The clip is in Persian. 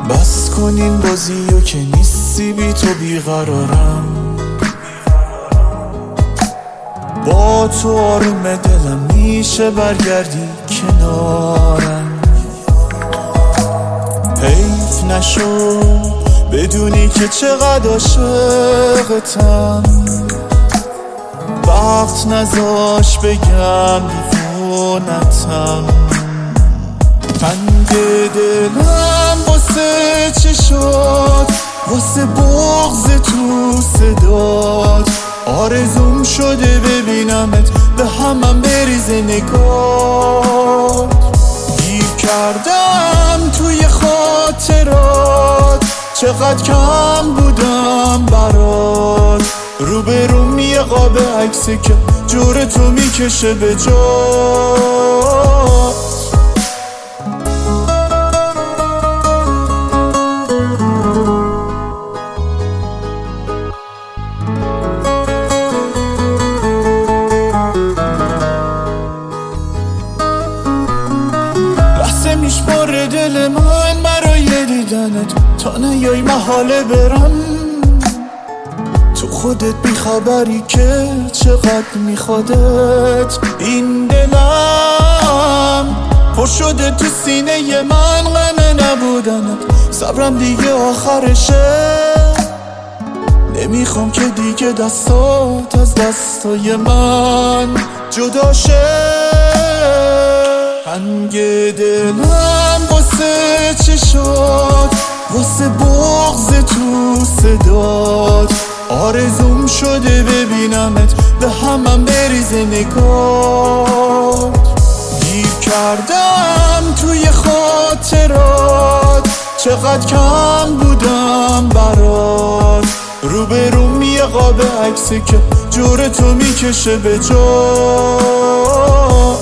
بس کن این بازیو که نیستی بی تو بیقرارم، با تو آروم دلم میشه برگردی کنارم. حیف نشد بدونی که چقدر عاشقتم، وقت نذاش بگم دیوونتم. تنگ دلم واسه چی شد، واسه بغض تو صدات. آرزوم شده ببینمت به همم بریزه نگات. گیر کردم توی خاطرات، چقدر کم بودم برات. روبروم یه قاب عکسه که جور تو میکشه به جات. لحظه میشماره دل من برای دیدنت، تا نیای محاله برم. تو خودت بیخبری که چقدر میخوادت. این دلم پر شده تو سینه من، غم نبودنت صبرم دیگه آخرشه. نمیخوام که دیگه دستات از دستای من جدا شه. تنگ دلم واسه چی شد، واسه بغض تو صدات. آرزوم شده ببینمت به همم بریزه نگات. گیر کردم توی خاطرات، چقدر کم بودم برات. روبروم یه قاب عکسه که جور تو میکشه به جات.